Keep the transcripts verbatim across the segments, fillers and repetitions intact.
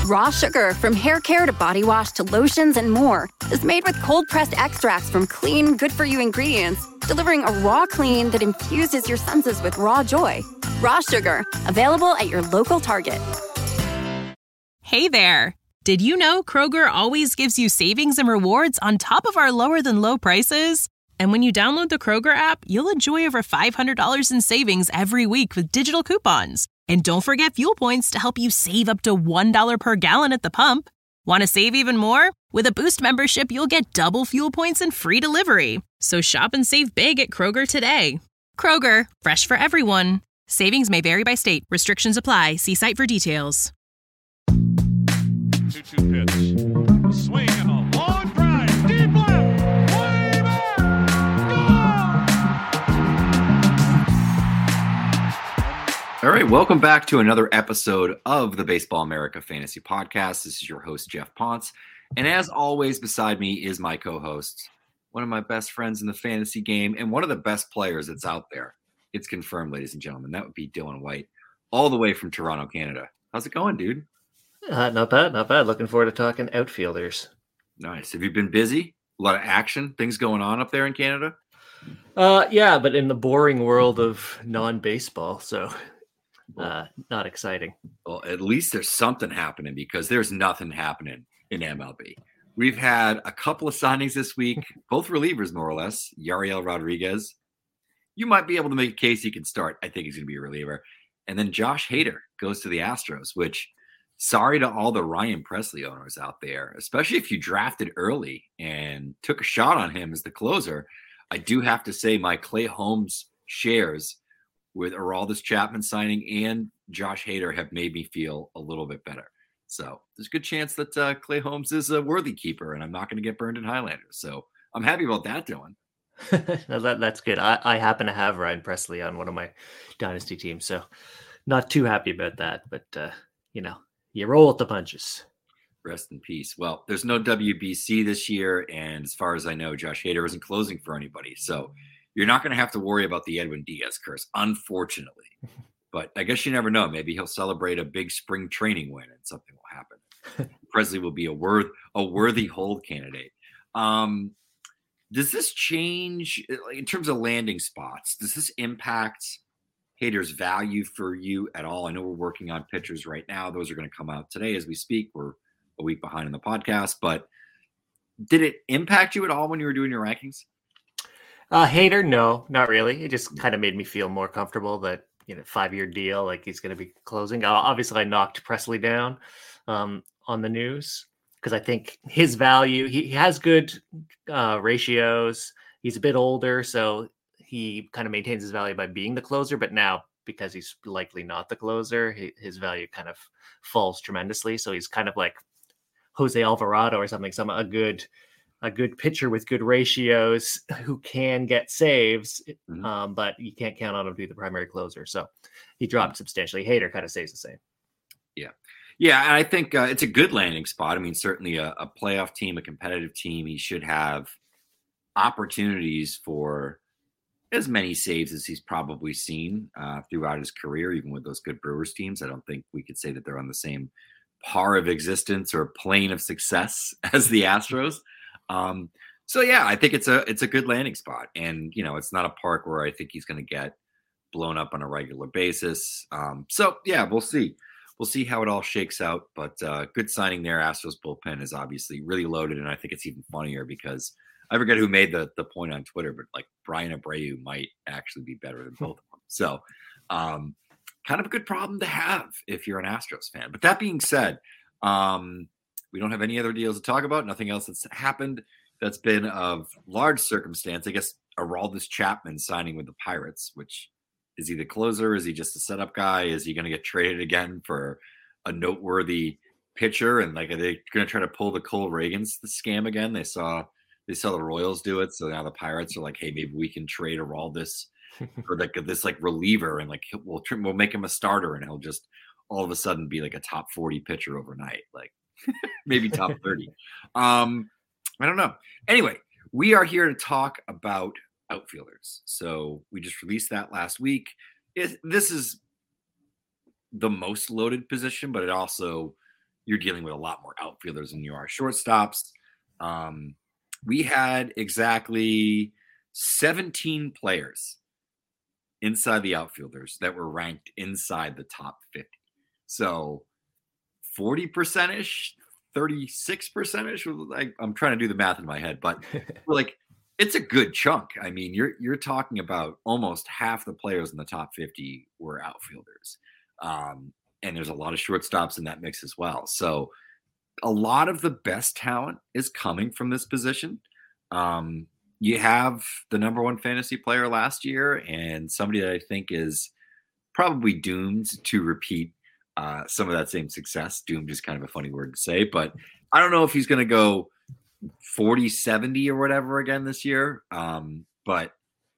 Raw sugar, from hair care to body wash to lotions and more, is made with cold-pressed extracts from clean, good-for-you ingredients, delivering a raw clean that infuses your senses with raw joy. Raw sugar, available at your local Target. Hey there! Did you know Kroger always gives you savings and rewards on top of our lower-than-low prices? And when you download the Kroger app, you'll enjoy over five hundred dollars in savings every week with digital coupons. And don't forget fuel points to help you save up to one dollar per gallon at the pump. Want to save even more? With a Boost membership, you'll get double fuel points and free delivery. So shop and save big at Kroger today. Kroger, fresh for everyone. Savings may vary by state. Restrictions apply. See site for details. two two pitch. Swing and a long drive. Deep left. Way back. Gone! All right, welcome back to another episode of the Baseball America Fantasy Podcast. This is your host, Jeff Ponce. And as always, beside me is my co-host, one of my best friends in the fantasy game, and one of the best players that's out there. It's confirmed, ladies and gentlemen. That would be Dylan White, all the way from Toronto, Canada. How's it going, dude? Uh, not bad, not bad. Looking forward to talking outfielders. Nice. Have you been busy? A lot of action, things going on up there in Canada? Uh, yeah, but in the boring world of non-baseball, so uh, not exciting. Well, at least there's something happening, because there's nothing happening in M L B. We've had a couple of signings this week, both relievers, more or less. Yariel Rodriguez. You might be able to make a case he can start. I think he's going to be a reliever. And then Josh Hader goes to the Astros, which, sorry to all the Ryan Presley owners out there, especially if you drafted early and took a shot on him as the closer. I do have to say my Clay Holmes shares with Aroldis Chapman signing and Josh Hader have made me feel a little bit better. So there's a good chance that uh, Clay Holmes is a worthy keeper, and I'm not going to get burned in Highlander. So I'm happy about that, Dylan. no, that, that's good. I, I happen to have Ryan Presley on one of my dynasty teams, so not too happy about that. But, uh, you know, you roll with the punches. Rest in peace. Well, there's no W B C this year, and as far as I know, Josh Hader isn't closing for anybody. So you're not going to have to worry about the Edwin Diaz curse, unfortunately. But I guess you never know. Maybe he'll celebrate a big spring training win and something will happen. Presley will be a, worth, a worthy hold candidate. Um, does this change, in terms of landing spots, does this impact Hader's value for you at all? I know we're working on pitchers right now. Those are going to come out today as we speak. We're a week behind in the podcast. But did it impact you at all when you were doing your rankings? Uh, Hader, no, not really. It just kind of made me feel more comfortable that, you know, five-year deal, like he's going to be closing. Uh, obviously, I knocked Presley down um, on the news because I think his value, he, he has good uh, ratios. He's a bit older, so he kind of maintains his value by being the closer. But now, because he's likely not the closer, he, his value kind of falls tremendously. So he's kind of like Jose Alvarado or something, some a good a good pitcher with good ratios who can get saves, mm-hmm. um, but you can't count on him to be the primary closer. So he dropped substantially. Hader kind of stays the same. Yeah. Yeah, and I think uh, it's a good landing spot. I mean, certainly a, a playoff team, a competitive team, he should have opportunities for as many saves as he's probably seen uh, throughout his career, even with those good Brewers teams. I don't think we could say that they're on the same par of existence or plane of success as the Astros. Um, so yeah, I think it's a, it's a good landing spot, and, you know, it's not a park where I think he's going to get blown up on a regular basis. Um, so yeah, we'll see, we'll see how it all shakes out, but uh, good signing there. Astros bullpen is obviously really loaded. And I think it's even funnier because I forget who made the, the point on Twitter, but like Brian Abreu might actually be better than both of them. So um, kind of a good problem to have if you're an Astros fan. But that being said, um, we don't have any other deals to talk about. Nothing else that's happened that's been of large circumstance. I guess Aroldis Chapman signing with the Pirates, which is he the closer? Is he just a setup guy? Is he going to get traded again for a noteworthy pitcher? And like, are they going to try to pull the Cole Reagans the scam again? They saw they saw the Royals do it, so now the Pirates are like, hey, maybe we can trade Aroldis for like this like reliever, and like we'll we'll make him a starter, and he'll just all of a sudden be like a top forty pitcher overnight. Like. Maybe top thirty. Um, I don't know. Anyway, we are here to talk about outfielders. So we just released that last week. It, this is the most loaded position, but it also, you're dealing with a lot more outfielders than you are shortstops. Um, we had exactly seventeen players inside the outfielders that were ranked inside the top fifty. So forty percent-ish, thirty-six percent-ish. Like, I'm trying to do the math in my head, but like, it's a good chunk. I mean, you're you're talking about almost half the players in the top fifty were outfielders. Um, and there's a lot of shortstops in that mix as well. So a lot of the best talent is coming from this position. Um, you have the number one fantasy player last year and somebody that I think is probably doomed to repeat uh, some of that same success. Doomed is kind of a funny word to say, but I don't know if he's going to go forty, seventy or whatever again this year. Um, but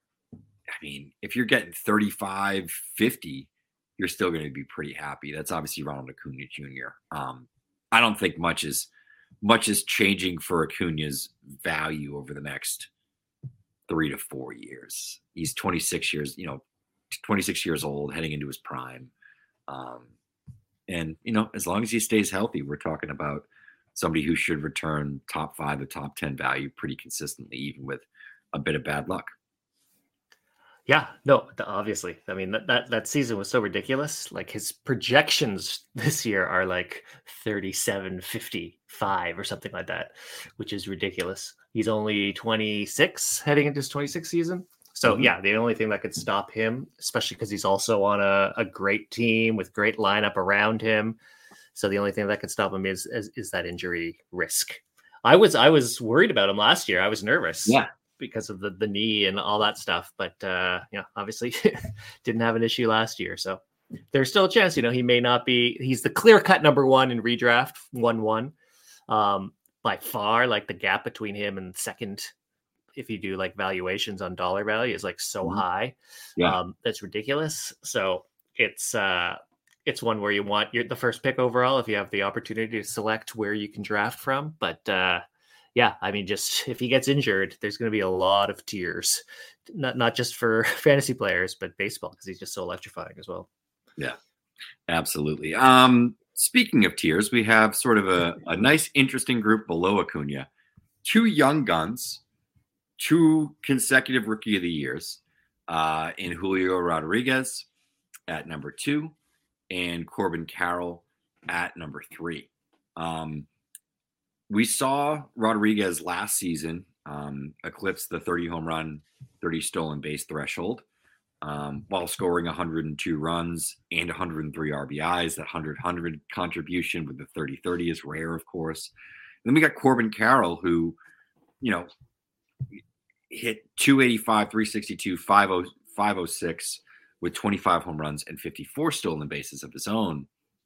I mean, if you're getting thirty-five, fifty, you're still going to be pretty happy. That's obviously Ronald Acuna Junior Um, I don't think much is much is changing for Acuna's value over the next three to four years. He's twenty-six years, you know, twenty-six years old, heading into his prime. Um, and, you know, as long as he stays healthy, we're talking about somebody who should return top five to top ten value pretty consistently, even with a bit of bad luck. Yeah, no, obviously. I mean, that, that, that season was so ridiculous. Like, his projections this year are like thirty-seven, fifty-five or something like that, which is ridiculous. He's only twenty-six heading into his twenty-sixth season. So mm-hmm. yeah, the only thing that could stop him, especially because he's also on a, a great team with great lineup around him. So the only thing that could stop him is, is, is that injury risk. I was, I was worried about him last year. I was nervous. Yeah. Because of the, the knee and all that stuff. But, uh, yeah, obviously didn't have an issue last year. So there's still a chance, you know, he may not be, he's the clear cut number one in redraft one, one, um, by far. Like, the gap between him and second, if you do like valuations on dollar value, is like so mm-hmm. high. Yeah. Um, that's ridiculous. So it's, uh, it's one where you want your, the first pick overall, if you have the opportunity to select where you can draft from. But, uh, yeah, I mean, just if he gets injured, there's going to be a lot of tears, not not just for fantasy players, but baseball, because he's just so electrifying as well. Yeah, absolutely. Um, speaking of tears, we have sort of a, a nice, interesting group below Acuna. Two young guns, two consecutive Rookie of the Years uh, in Julio Rodriguez at number two and Corbin Carroll at number three. Um, We saw Rodriguez last season um, eclipse the thirty home run, thirty stolen base threshold um, while scoring one hundred two runs and one hundred three R B Is. That one hundred one hundred contribution with the thirty thirty is rare, of course. And then we got Corbin Carroll, who, you know, hit two eighty-five, three sixty-two, five oh six with twenty-five home runs and fifty-four stolen bases of his own.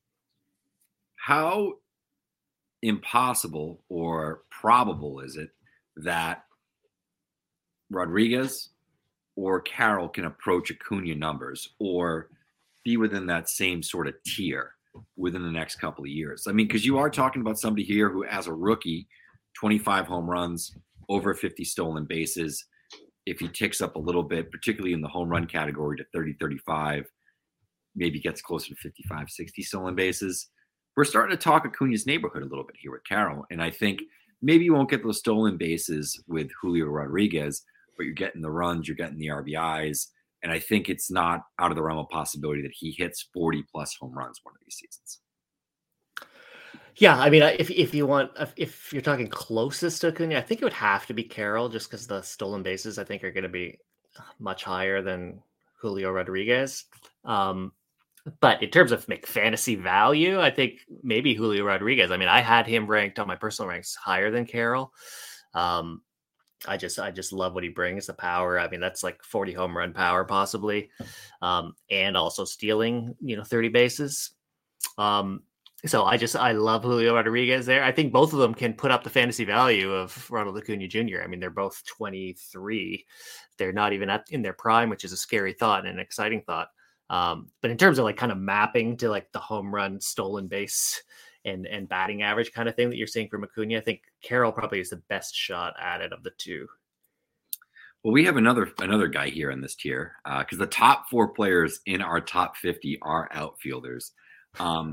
How impossible or probable is it that Rodriguez or Carroll can approach Acuna numbers or be within that same sort of tier within the next couple of years? I mean, because you are talking about somebody here who, as a rookie, twenty-five home runs, over fifty stolen bases. If he ticks up a little bit, particularly in the home run category, to thirty, thirty-five, maybe gets closer to fifty-five, sixty stolen bases. We're starting to talk Acuna's neighborhood a little bit here with Carroll. And I think maybe you won't get those stolen bases with Julio Rodriguez, but you're getting the runs, you're getting the R B Is. And I think it's not out of the realm of possibility that he hits forty plus home runs one of these seasons. Yeah, I mean, if if you want, if you're talking closest to Acuna, I think it would have to be Carroll, just because the stolen bases, I think, are going to be much higher than Julio Rodriguez. Um, But in terms of make fantasy value, I think maybe Julio Rodriguez. I mean, I had him ranked on my personal ranks higher than Carroll. Um, I just, I just love what he brings, the power. I mean, that's like forty home run power possibly, um, and also stealing, you know, thirty bases. Um, so I just, I love Julio Rodriguez there. I think both of them can put up the fantasy value of Ronald Acuna Junior I mean, they're both twenty-three. They're not even at, in their prime, which is a scary thought and an exciting thought. Um, but in terms of like kind of mapping to like the home run, stolen base and, and batting average kind of thing that you're seeing from Acuna, I think Carroll probably is the best shot at it of the two. Well, we have another, another guy here in this tier uh, because the top four players in our top fifty are outfielders. Um,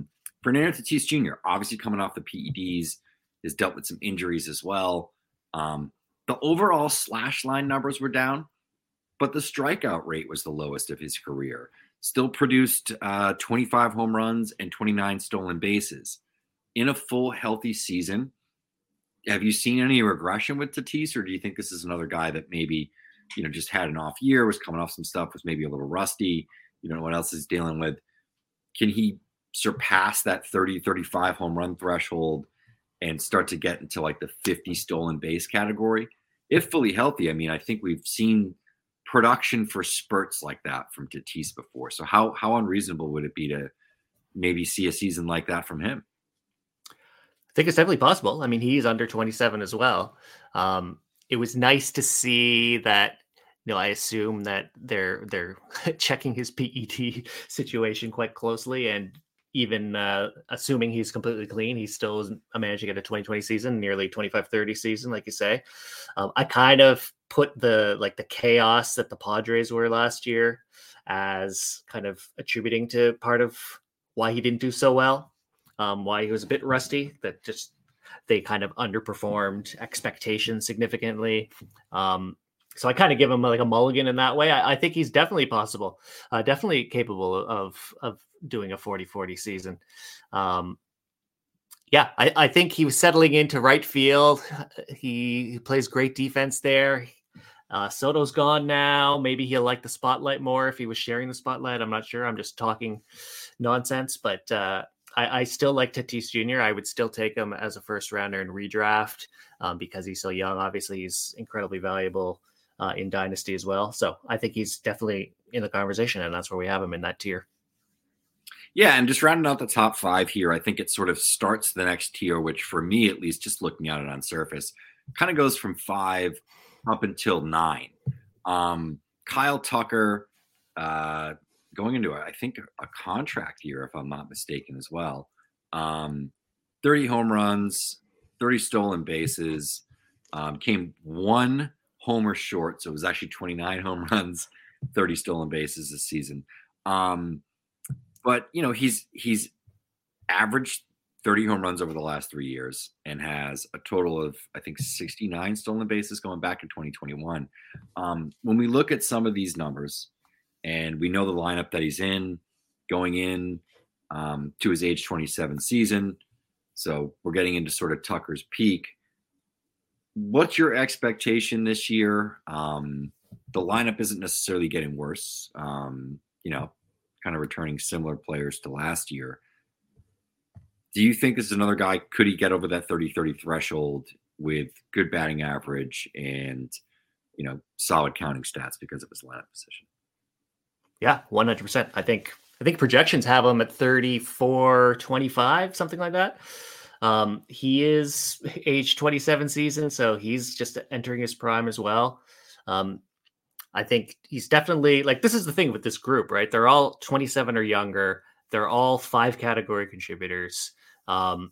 Fernando Tatis Junior, obviously coming off the P E Ds, has dealt with some injuries as well. Um, the overall slash line numbers were down, but the strikeout rate was the lowest of his career. Still produced uh, twenty-five home runs and twenty-nine stolen bases. In a full healthy season, have you seen any regression with Tatis, or do you think this is another guy that maybe, you know, just had an off year, was coming off some stuff, was maybe a little rusty, you know, what else he's dealing with? Can he surpass that thirty, thirty-five home run threshold and start to get into like the fifty stolen base category? If fully healthy, I mean, I think we've seen production for spurts like that from Tatis before. So how how unreasonable would it be to maybe see a season like that from him? I think it's definitely possible. I mean, he's under twenty-seven as well. Um, it was nice to see that. You know, I assume that they're they're checking his P E D situation quite closely, and even uh, assuming he's completely clean, he still is managing at a twenty twenty season, nearly twenty-five thirty season, like you say. Um, I kind of put the like the chaos that the Padres were last year as kind of attributing to part of why he didn't do so well. Um, why he was a bit rusty, that just they kind of underperformed expectations significantly. Um, so I kind of give him like a mulligan in that way. I, I think he's definitely possible, uh, definitely capable of of doing a forty forty season. Um, yeah, I, I think he was settling into right field. He, he plays great defense there. Uh, Soto's gone now. Maybe he'll like the spotlight more if he was sharing the spotlight. I'm not sure. I'm just talking nonsense, but uh, I, I still like Tatis Junior I would still take him as a first rounder in redraft um, because he's so young. Obviously, he's incredibly valuable uh, in Dynasty as well. So I think he's definitely in the conversation, and that's where we have him in that tier. Yeah, and just rounding out the top five here, I think it sort of starts the next tier, which for me, at least, just looking at it on surface, kind of goes from five up until nine. Um, Kyle Tucker uh, going into, I think, a contract year, if I'm not mistaken, as well. Um, thirty home runs, thirty stolen bases, um, came one homer short. So it was actually twenty-nine home runs, thirty stolen bases this season. Um, but, you know, he's he's averaged thirty home runs over the last three years and has a total of, I think, sixty-nine stolen bases going back in twenty twenty-one. Um, when we look at some of these numbers and we know the lineup that he's in going in um, to his age twenty-seven season, so we're getting into sort of Tucker's peak. What's your expectation this year? Um, the lineup isn't necessarily getting worse, um, you know, kind of returning similar players to last year. Do you think this is another guy? Could he get over that thirty thirty threshold with good batting average and, you know, solid counting stats because of his lineup position? Yeah, one hundred percent. I think, I think projections have him at thirty-four twenty-five, something like that. Um, he is age twenty-seven season, so he's just entering his prime as well. Um, I think he's definitely, like, this is the thing with this group, right? They're all twenty-seven or younger. They're all five category contributors, um,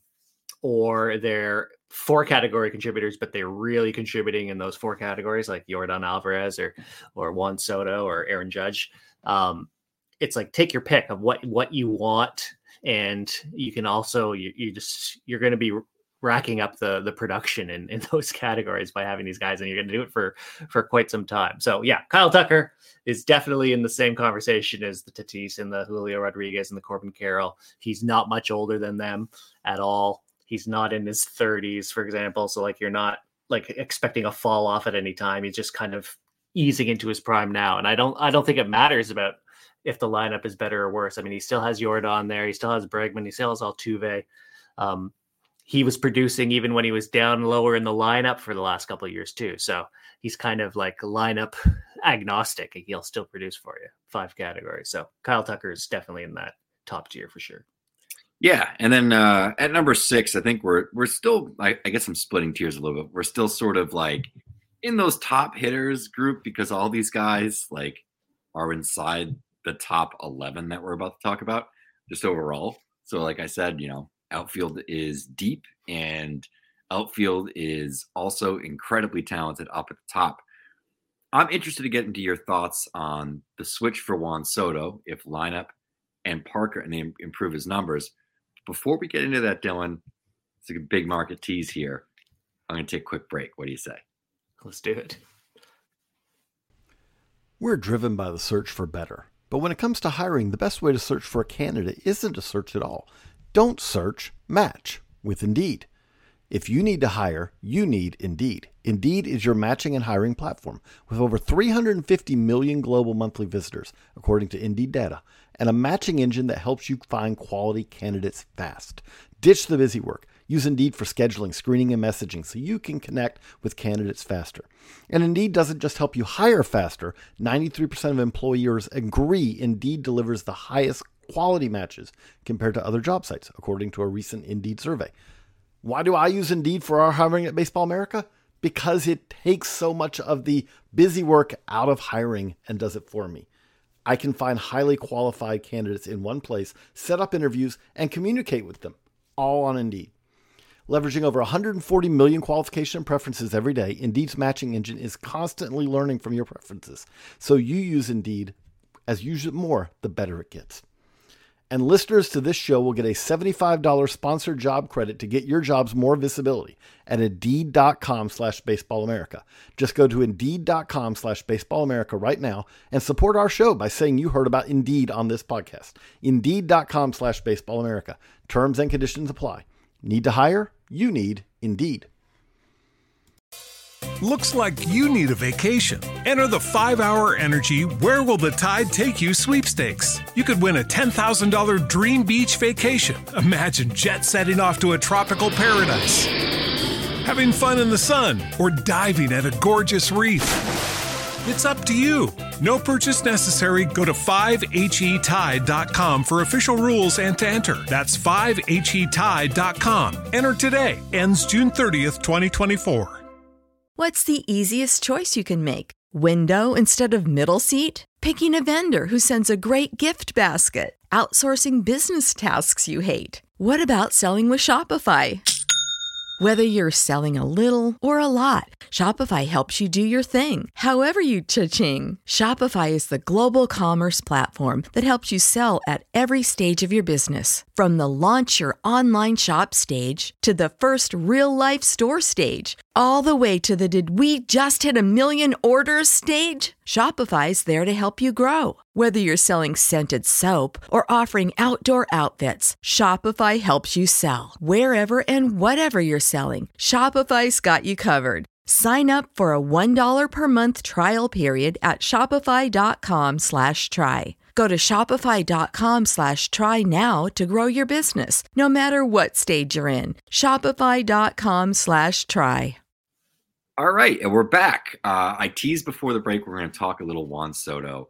or they're four category contributors, but they're really contributing in those four categories, like Yordan Alvarez or or Juan Soto or Aaron Judge. Um, it's like, take your pick of what what you want, and you can also you, you just you're going to be racking up the the production in, in those categories by having these guys, and you're going to do it for for quite some time. So yeah, Kyle Tucker is definitely in the same conversation as the Tatis and the Julio Rodriguez and the Corbin Carroll. He's not much older than them at all. He's not in his thirties, for example. So like, you're not like expecting a fall off at any time. He's just kind of easing into his prime now. And I don't I don't think it matters about if the lineup is better or worse. I mean, he still has Yordan there. He still has Bregman. He still has Altuve. Um, He was producing even when he was down lower in the lineup for the last couple of years too. So he's kind of like lineup agnostic. He'll still produce for you, five categories. So Kyle Tucker is definitely in that top tier for sure. Yeah. And then uh, at number six, I think we're, we're still, I, I guess I'm splitting tiers a little bit. We're still sort of like in those top hitters group because all these guys like are inside the top eleven that we're about to talk about just overall. So like I said, you know, outfield is deep and outfield is also incredibly talented up at the top. I'm interested to get into your thoughts on the switch for Juan Soto, if lineup and Parker and they improve his numbers. Before we get into that, Dylan, it's a big market tease here. I'm going to take a quick break. What do you say? Let's do it. We're driven by the search for better. But when it comes to hiring, the best way to search for a candidate isn't to search at all. Don't search, match with Indeed. If you need to hire, you need Indeed. Indeed is your matching and hiring platform with over three hundred fifty million global monthly visitors, according to Indeed data, and a matching engine that helps you find quality candidates fast. Ditch the busy work. Use Indeed for scheduling, screening, and messaging so you can connect with candidates faster. And Indeed doesn't just help you hire faster. ninety-three percent of employers agree Indeed delivers the highest quality matches compared to other job sites, according to a recent Indeed survey. Why do I use Indeed for our hiring at Baseball America? Because it takes so much of the busy work out of hiring and does it for me. I can find highly qualified candidates in one place, set up interviews, and communicate with them, all on Indeed. Leveraging over one hundred forty million qualification and preferences every day, Indeed's matching engine is constantly learning from your preferences. So you use Indeed. As you use it more, the better it gets. And listeners to this show will get a seventy-five dollars sponsored job credit to get your jobs more visibility at Indeed.com slash Baseball America. Just go to Indeed.com slash Baseball America right now and support our show by saying you heard about Indeed on this podcast. Indeed.com slash Baseball America. Terms and conditions apply. Need to hire? You need Indeed. Looks like you need a vacation. Enter the five hour Energy Where Will the Tide Take You sweepstakes. You could win a ten thousand dollars dream beach vacation. Imagine jet setting off to a tropical paradise, having fun in the sun, or diving at a gorgeous reef. It's up to you. No purchase necessary. Go to five H E tide dot com for official rules and to enter. That's five H E tide dot com. Enter today. Ends June thirtieth, twenty twenty-four. What's the easiest choice you can make? Window instead of middle seat? Picking a vendor who sends a great gift basket? Outsourcing business tasks you hate? What about selling with Shopify? Whether you're selling a little or a lot, Shopify helps you do your thing, however you cha-ching. Shopify is the global commerce platform that helps you sell at every stage of your business. From the launch your online shop stage to the first real-life store stage, all the way to the did we just hit a million orders stage. Shopify's there to help you grow. Whether you're selling scented soap or offering outdoor outfits, Shopify helps you sell. Wherever and whatever you're selling, Shopify's got you covered. Sign up for a one dollar per month trial period at shopify.com slash try. Go to shopify.com slash try now to grow your business, no matter what stage you're in. Shopify.com slash try. All right, and we're back. Uh, I teased before the break we're going to talk a little Juan Soto.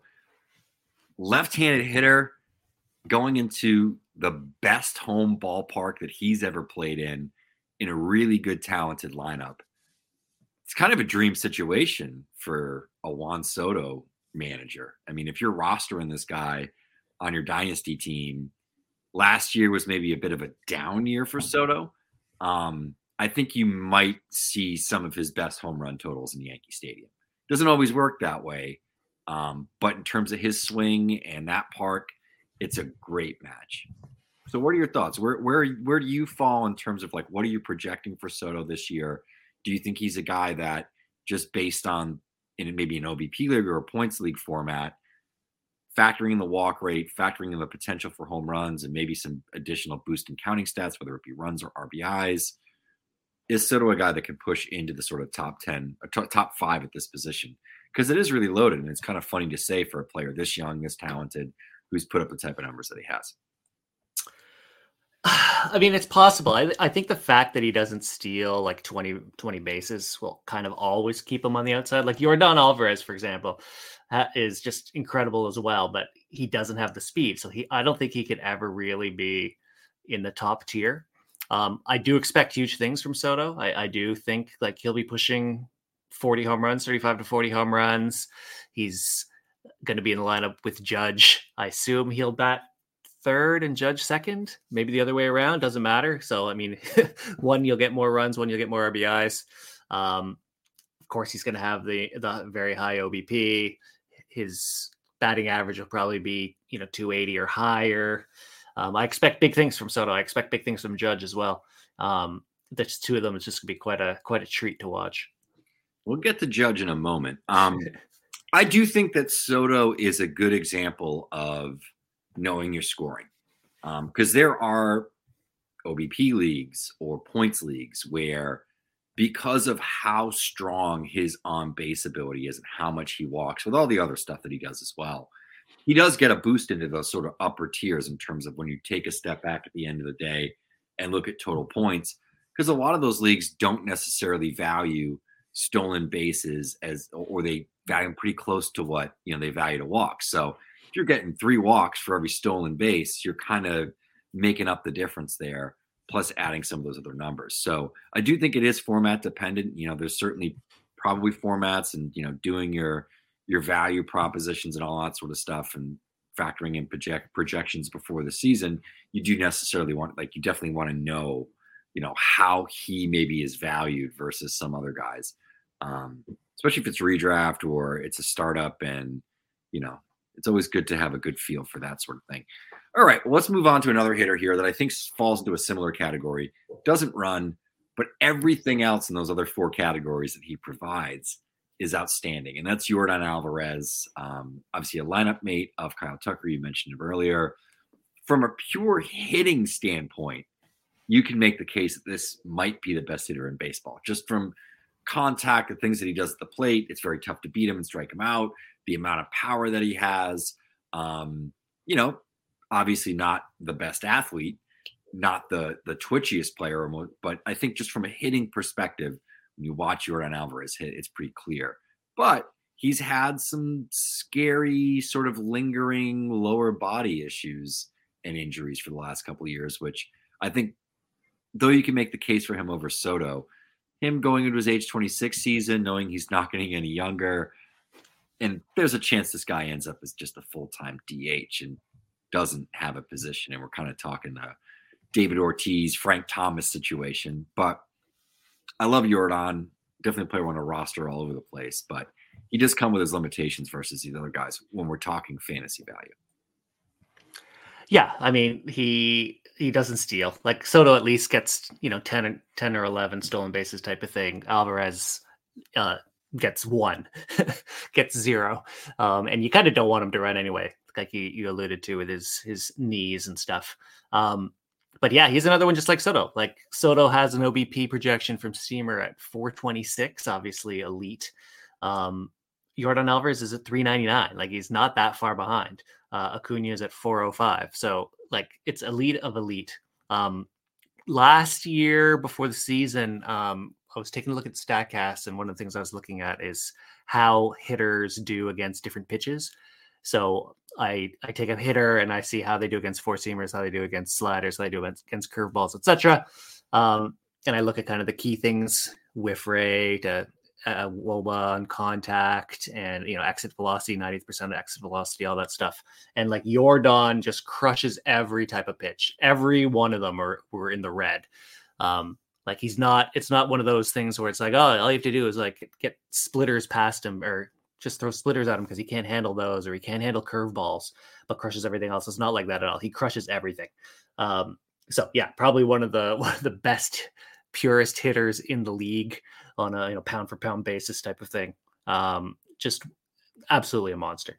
Left-handed hitter going into the best home ballpark that he's ever played in, in a really good, talented lineup. It's kind of a dream situation for a Juan Soto manager. I mean, if you're rostering this guy on your dynasty team, last year was maybe a bit of a down year for Soto. Um, I think you might see some of his best home run totals in Yankee Stadium. Doesn't always work that way. Um, but in terms of his swing and that park, it's a great match. So what are your thoughts? Where where where do you fall in terms of like what are you projecting for Soto this year? Do you think he's a guy that just based on in maybe an O B P league or a points league format, factoring in the walk rate, factoring in the potential for home runs and maybe some additional boost in counting stats, whether it be runs or R B Is, is Soto a guy that can push into the sort of top ten, or top five at this position? Because it is really loaded, and it's kind of funny to say for a player this young, this talented, who's put up the type of numbers that he has. I mean, it's possible. I, I think the fact that he doesn't steal like twenty, twenty bases will kind of always keep him on the outside. Like Yordan Alvarez, for example, uh, is just incredible as well, but he doesn't have the speed. So he, I don't think he could ever really be in the top tier. Um, I do expect huge things from Soto. I, I do think like he'll be pushing forty home runs, thirty-five to forty home runs. He's going to be in the lineup with Judge. I assume he'll bat third and Judge second, maybe the other way around. Doesn't matter. So, I mean, one, you'll get more runs, one, you'll get more R B Is. Um, of course, he's going to have the, the very high O B P. His batting average will probably be, you know, two eighty or higher. Um, I expect big things from Soto. I expect big things from Judge as well. Um, the two of them is just gonna be quite a quite a treat to watch. We'll get to Judge in a moment. Um, I do think that Soto is a good example of knowing your scoring, because um, there are O B P leagues or points leagues where, because of how strong his on-base ability is and how much he walks with all the other stuff that he does as well, he does get a boost into those sort of upper tiers in terms of when you take a step back at the end of the day and look at total points, because a lot of those leagues don't necessarily value stolen bases as, or they value them pretty close to what, you know, they value a walk. So if you're getting three walks for every stolen base, you're kind of making up the difference there, plus adding some of those other numbers. So I do think it is format dependent. You know, there's certainly probably formats and, you know, doing your, your value propositions and all that sort of stuff and factoring in project projections before the season, you do necessarily want, like, you definitely want to know, you know, how he maybe is valued versus some other guys. Um, especially if it's redraft or it's a startup, and, you know, it's always good to have a good feel for that sort of thing. All right, well, let's move on to another hitter here that I think falls into a similar category. Doesn't run, but everything else in those other four categories that he provides is outstanding, and that's Yordan Alvarez. Um, obviously a lineup mate of Kyle Tucker. You mentioned him earlier. From a pure hitting standpoint, you can make the case that this might be the best hitter in baseball. Just from contact, the things that he does at the plate, it's very tough to beat him and strike him out. The amount of power that he has, um, you know, obviously not the best athlete, not the the twitchiest player, but I think just from a hitting perspective, when you watch Yordan Alvarez hit, it's pretty clear. But he's had some scary sort of lingering lower body issues and injuries for the last couple of years, which I think, though you can make the case for him over Soto, him going into his age twenty-six season, knowing he's not getting any younger, and there's a chance this guy ends up as just a full-time D H and doesn't have a position. And we're kind of talking the David Ortiz, Frank Thomas situation. But I love Yordan. Definitely a player on a roster all over the place. But he does come with his limitations versus these other guys when we're talking fantasy value. Yeah, I mean, he he doesn't steal. Like Soto at least gets, you know, ten, ten or eleven stolen bases type of thing. Alvarez uh, gets one, gets zero. Um, and you kind of don't want him to run anyway, like you, you alluded to with his his knees and stuff. Um, but yeah, he's another one just like Soto. Like Soto has an O B P projection from Steamer at four twenty-six, obviously elite. Um, Yordan Alvarez is at three ninety-nine. Like he's not that far behind. Uh, Acuna is at four oh five. So like it's elite of elite. Um, last year before the season, um, I was taking a look at StatCast, and one of the things I was looking at is how hitters do against different pitches. So I I take a hitter and I see how they do against four seamers, how they do against sliders, how they do against, against curveballs, et cetera. Um, and I look at kind of the key things: whiff rate, uh, uh, W O B A on contact, and you know exit velocity, ninetieth percent of exit velocity, all that stuff. And like Yordan just crushes every type of pitch. Every one of them are were in the red. Um, like he's not. It's not one of those things where it's like, oh, all you have to do is like get splitters past him or just throw splitters at him because he can't handle those or he can't handle curveballs, but crushes everything else. It's not like that at all. He crushes everything. Um, so yeah, probably one of the one of the best, purest hitters in the league on a you know pound for pound basis type of thing. Um, just absolutely a monster.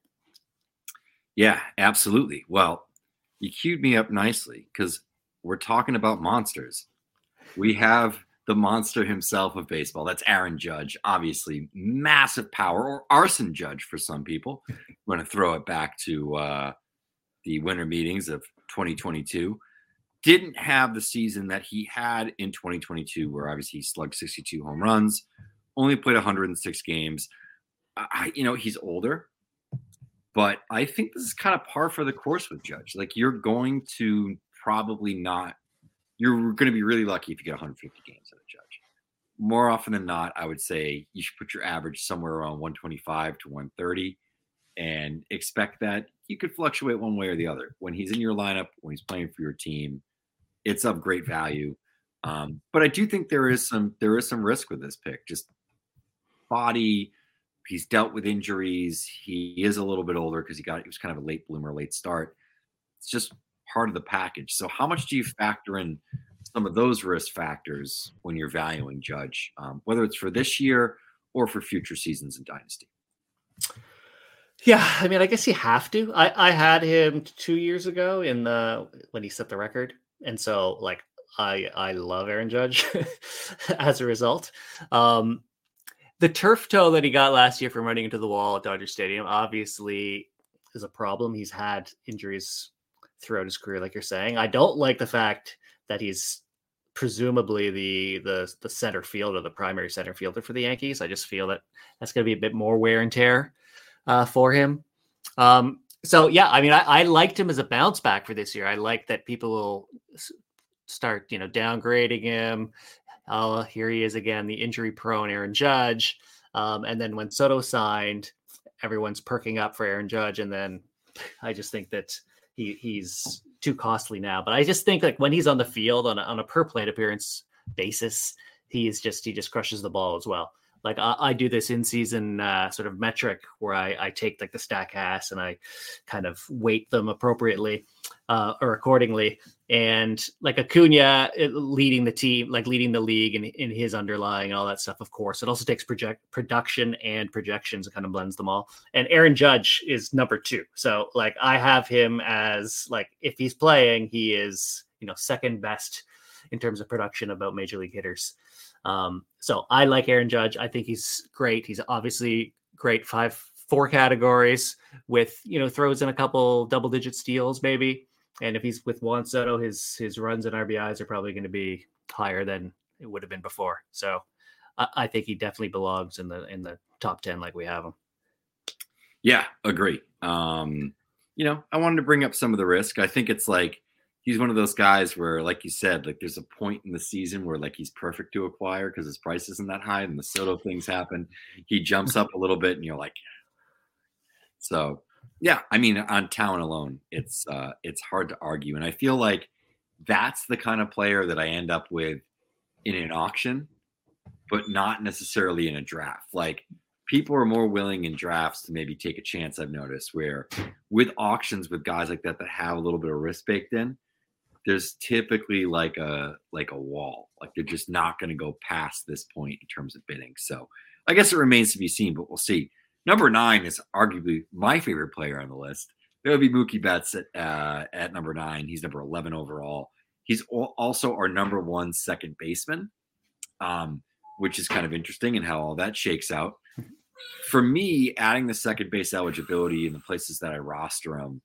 Yeah, absolutely. Well, you queued me up nicely because we're talking about monsters. We have the monster himself of baseball. That's Aaron Judge. Obviously, massive power, or arson Judge for some people. I'm going to throw it back to uh, the winter meetings of twenty twenty-two. Didn't have the season that he had in twenty twenty-two, where obviously he slugged sixty-two home runs, only played one hundred six games. I, you know, he's older, but I think this is kind of par for the course with Judge. Like you're going to probably not, you're going to be really lucky if you get one hundred fifty games out of Judge. More often than not, I would say you should put your average somewhere around one twenty-five to one thirty and expect that he could fluctuate one way or the other. When he's in your lineup, when he's playing for your team, it's of great value. Um, but I do think there is some there is some risk with this pick. Just body, he's dealt with injuries. He is a little bit older because he got he was kind of a late bloomer, late start. It's just part of the package. So how much do you factor in some of those risk factors when you're valuing Judge, um, whether it's for this year or for future seasons in Dynasty? Yeah, I mean, I guess you have to. I, I had him two years ago in the when he set the record, and so like I I love Aaron Judge as a result. Um, the turf toe that he got last year from running into the wall at Dodger Stadium obviously is a problem. He's had injuries throughout his career, like you're saying. I don't like the fact that he's presumably the the the center fielder, the primary center fielder for the Yankees. I just feel that that's going to be a bit more wear and tear uh, for him. Um, so yeah, I mean, I, I liked him as a bounce back for this year. I like that people will start, you know, downgrading him. Oh, here he is again, the injury prone Aaron Judge. Um, and then when Soto signed, everyone's perking up for Aaron Judge. And then I just think that he he's too costly now. But I just think like when he's on the field on a, on a per plate appearance basis, he is just, he just crushes the ball as well. Like I, I do this in season uh, sort of metric where I, I take like the Statcast and I kind of weight them appropriately uh, or accordingly. And like Acuna leading the team, like leading the league in, in his underlying, all that stuff, of course. It also takes project production and projections and kind of blends them all. And Aaron Judge is number two. So like I have him as like, if he's playing, he is, you know, second best in terms of production about major league hitters. Um, so I like Aaron Judge. I think he's great. He's obviously great five, four categories with, you know, throws in a couple double digit steals maybe. And if he's with Juan Soto, his, his runs and R B Is are probably going to be higher than it would have been before. So I, I think he definitely belongs in the, in the top ten, like we have him. Yeah, agree. Um, you know, I wanted to bring up some of the risk. I think it's like, he's one of those guys where, like you said, like there's a point in the season where like he's perfect to acquire because his price isn't that high and the Soto things happen. He jumps up a little bit and you're like, so yeah, I mean, on talent alone, it's uh, it's hard to argue. And I feel like that's the kind of player that I end up with in an auction, but not necessarily in a draft. Like people are more willing in drafts to maybe take a chance, I've noticed, where with auctions with guys like that that have a little bit of risk baked in, there's typically like a like a wall. Like they're just not going to go past this point in terms of bidding. So I guess it remains to be seen, but we'll see. Number nine is arguably my favorite player on the list. There would be Mookie Betts at uh, at number nine. He's number eleven overall. He's also our number one second baseman, um, which is kind of interesting in how all that shakes out. For me, adding the second base eligibility in the places that I roster him,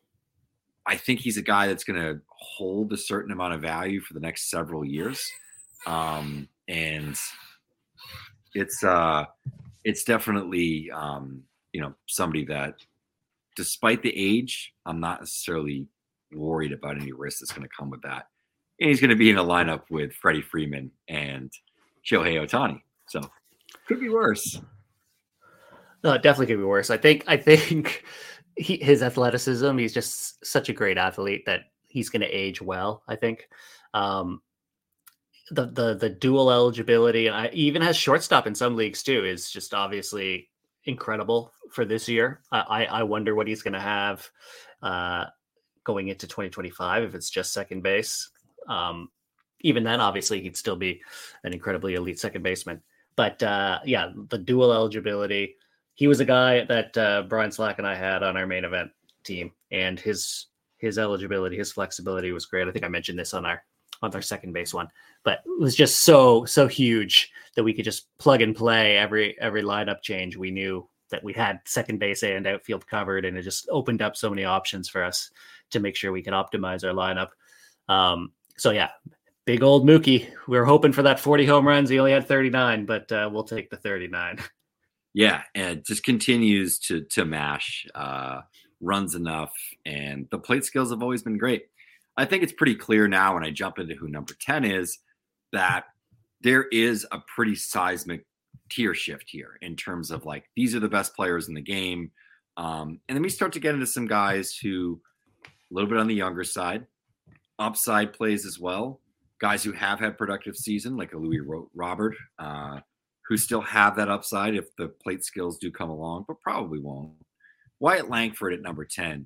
I think he's a guy that's going to hold a certain amount of value for the next several years. Um, and it's, uh, it's definitely, um, you know, somebody that despite the age, I'm not necessarily worried about any risk that's going to come with that. And he's going to be in a lineup with Freddie Freeman and Shohei Ohtani. So could be worse. No, it definitely could be worse. I think, I think he, his athleticism, he's just such a great athlete that he's going to age well. I think um, the, the, the dual eligibility, and I even has shortstop in some leagues too, is just obviously incredible for this year. I, I wonder what he's going to have uh, going into twenty twenty-five, if it's just second base. Um, even then, obviously he'd still be an incredibly elite second baseman, but uh, yeah, the dual eligibility. He was a guy that uh, Brian Slack and I had on our main event team, and his his eligibility, his flexibility was great. I think I mentioned this on our on our second base one, but it was just so so huge that we could just plug and play every every lineup change. We knew that we had second base and outfield covered, and it just opened up so many options for us to make sure we could optimize our lineup. Um, so yeah, big old Mookie. We were hoping for that forty home runs. He only had thirty-nine, but uh, we'll take the thirty-nine. Yeah, and just continues to to mash, uh, runs enough, and the plate skills have always been great. I think it's pretty clear now when I jump into who number ten is that there is a pretty seismic tier shift here in terms of like, these are the best players in the game. Um, and then we start to get into some guys who a little bit on the younger side, upside plays as well, guys who have had productive season like a Louis Robert, uh, who still have that upside if the plate skills do come along, but probably won't. Wyatt Langford at number ten.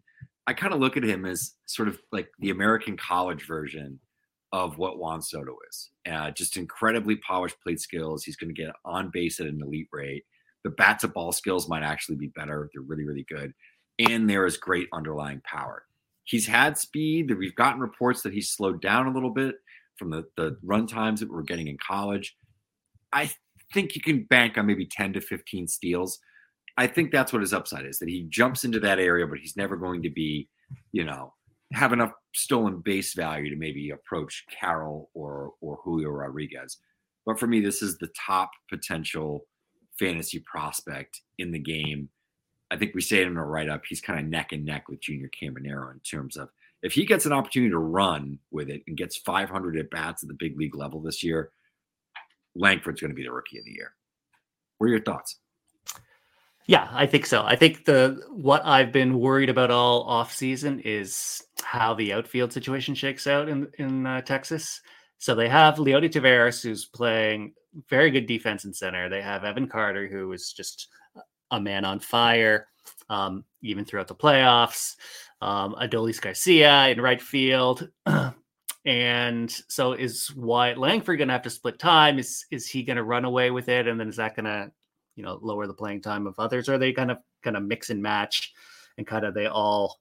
I kind of look at him as sort of like the American college version of what Juan Soto is. Uh, just incredibly polished plate skills. He's going to get on base at an elite rate. The bat to ball skills might actually be better. They're really, really good. And there is great underlying power. He's had speed. We've gotten reports that he's slowed down a little bit from the, the run times that we're getting in college. I think you can bank on maybe ten to fifteen steals. I think that's what his upside is, that he jumps into that area, but he's never going to be, you know, have enough stolen base value to maybe approach Carroll or or Julio Rodriguez. But for me, this is the top potential fantasy prospect in the game. I think we say it in a write-up, he's kind of neck and neck with Junior Caminero in terms of if he gets an opportunity to run with it and gets five hundred at-bats at the big league level this year, Langford's going to be the rookie of the year. What are your thoughts? Yeah, I think so. I think the what I've been worried about all offseason is how the outfield situation shakes out in, in uh, Texas. So they have Leody Taveras, who's playing very good defense in center. They have Evan Carter, who is just a man on fire, um, even throughout the playoffs. Um, Adolis Garcia in right field. And so is Wyatt Langford going to have to split time? Is is he going to run away with it? And then is that going to, you know, lower the playing time of others? Or are they kind of kind of mix and match and kind of they all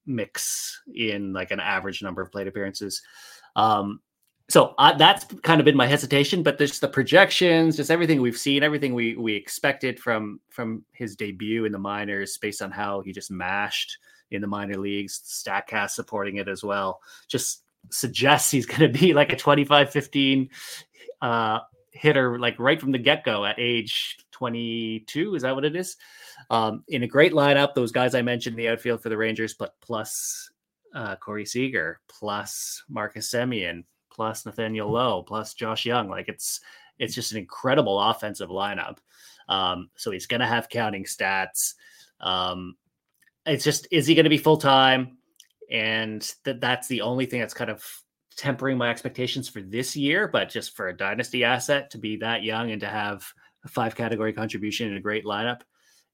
mix in like an average number of plate appearances? Um, so I, that's kind of been my hesitation, but there's the projections, just everything we've seen, everything we we expected from from his debut in the minors based on how he just mashed in the minor leagues, StatCast supporting it as well, just suggests he's going to be like a twenty-five fifteen uh, hitter, like right from the get-go at age twenty-two. Is that what it is? Um, in a great lineup, those guys I mentioned in the outfield for the Rangers, but plus uh, Corey Seager, plus Marcus Semien, plus Nathaniel Lowe, plus Josh Young. Like it's, it's just an incredible offensive lineup. Um, so he's going to have counting stats. Um, it's just, is he going to be full-time? And that that's the only thing that's kind of tempering my expectations for this year, but just for a dynasty asset to be that young and to have a five category contribution in a great lineup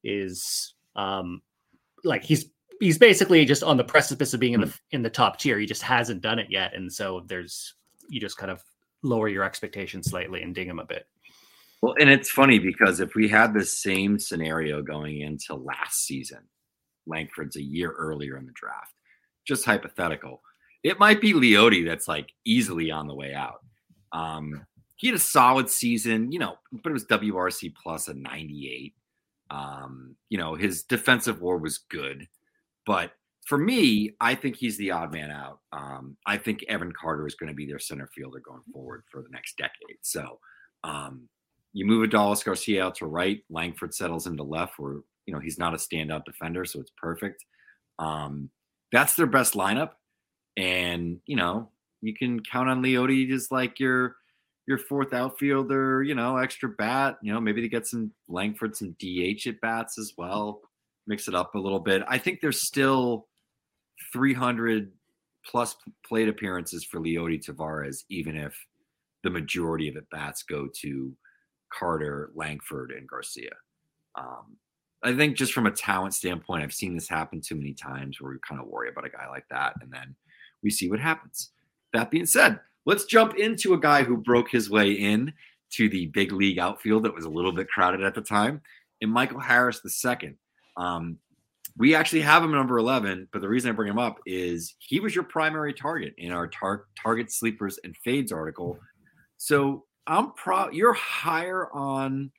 is um, like, he's, he's basically just on the precipice of being in the, in the top tier. He just hasn't done it yet. And so there's, you just kind of lower your expectations slightly and ding him a bit. Well, and it's funny because if we had the same scenario going into last season, Langford's a year earlier in the draft, just hypothetical, it might be Leody that's like easily on the way out. Um, he had a solid season, you know, but it was W R C plus a ninety-eight. Um, you know, his defensive war was good, but for me, I think he's the odd man out. Um, I think Evan Carter is going to be their center fielder going forward for the next decade. So um, you move Adolis Garcia out to right, Langford settles into left where, you know, he's not a standout defender, so it's perfect. Um, That's their best lineup. And, you know, you can count on Leody as like your your fourth outfielder, you know, extra bat. You know, maybe to get some Langford, some D H at bats as well. Mix it up a little bit. I think there's still three hundred plus plate appearances for Leody Taveras, even if the majority of at bats go to Carter, Langford, and Garcia. Um, I think just from a talent standpoint, I've seen this happen too many times where we kind of worry about a guy like that, and then we see what happens. That being said, let's jump into a guy who broke his way in to the big league outfield that was a little bit crowded at the time, and Michael Harris the second. Um, we actually have him at number eleven, but the reason I bring him up is he was your primary target in our tar- target sleepers and fades article. So I'm proud you're higher on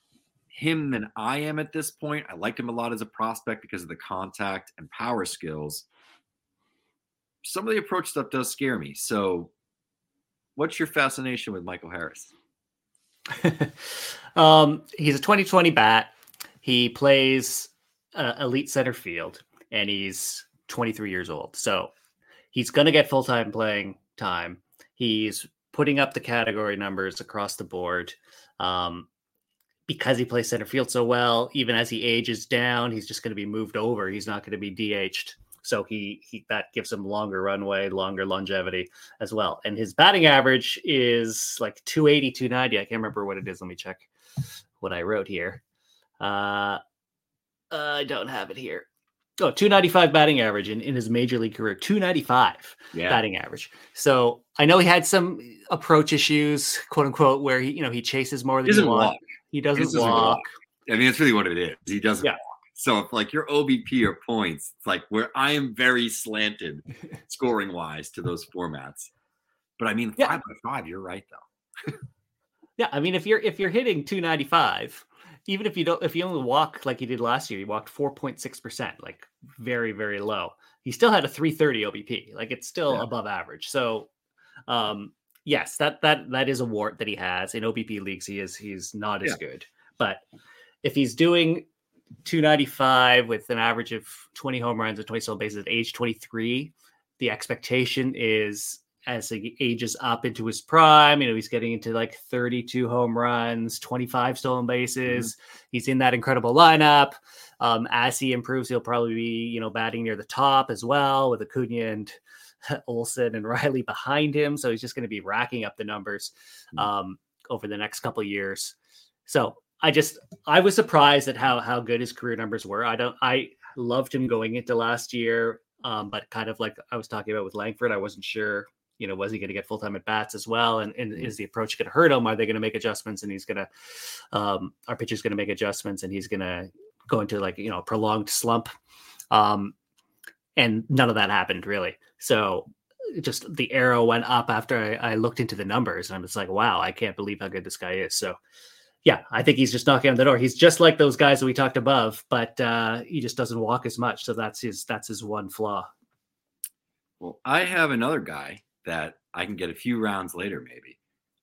him than I am at this point. I liked him a lot as a prospect because of the contact and power skills. Some of the approach stuff does scare me. So what's your fascination with Michael Harris? um, he's a twenty twenty bat. He plays uh, elite center field, and he's twenty-three years old. So he's going to get full-time playing time. He's putting up the category numbers across the board. Um, because he plays center field so well, even as he ages down, he's just going to be moved over. He's not going to be D H'd. So he, he that gives him longer runway, longer longevity as well. And his batting average is like two eighty, two ninety. I can't remember what it is. Let me check what I wrote here. Uh, I don't have it here. Oh, two ninety-five batting average in, in his major league career, two ninety-five Yeah. batting average. So I know he had some approach issues, quote unquote, where he, you know, he chases more He than doesn't he wants. walk. He doesn't, He doesn't walk. walk. I mean, that's really what it is. He doesn't Yeah. walk. So if like your O B P or points, it's like where I am very slanted scoring wise to those formats. But I mean, Yeah. five by five, you're right though. Yeah, I mean, if you're if you're hitting two ninety-five, even if you don't, if you only walk like he did last year, he walked four point six percent, like very very low. He still had a three thirty O B P, like it's still Yeah. above average. So, um, yes, that that that is a wart that he has in O B P leagues. He is he's not as Yeah. good, but if he's doing two ninety-five with an average of twenty home runs and twenty stolen bases at age twenty-three, the expectation is as he ages up into his prime, you know, he's getting into like thirty-two home runs, twenty-five stolen bases. Mm-hmm. He's in that incredible lineup. Um, as he improves, he'll probably be, you know, batting near the top as well with Acuna and Olsen and Riley behind him. So he's just going to be racking up the numbers um, over the next couple of years. So I just, I was surprised at how, how good his career numbers were. I don't, I loved him going into last year. Um, but kind of like I was talking about with Langford, I wasn't sure, you know, was he going to get full-time at bats as well? And, and is the approach going to hurt him? Are they going to make adjustments and he's going to, um, our pitcher's going to make adjustments and he's going to go into like, you know, a prolonged slump. Um, and none of that happened really. So just the arrow went up after I, I looked into the numbers and I'm just like, wow, I can't believe how good this guy is. So yeah, I think he's just knocking on the door. He's just like those guys that we talked above, but uh, he just doesn't walk as much. So that's his, that's his one flaw. Well, I have another guy that I can get a few rounds later, maybe,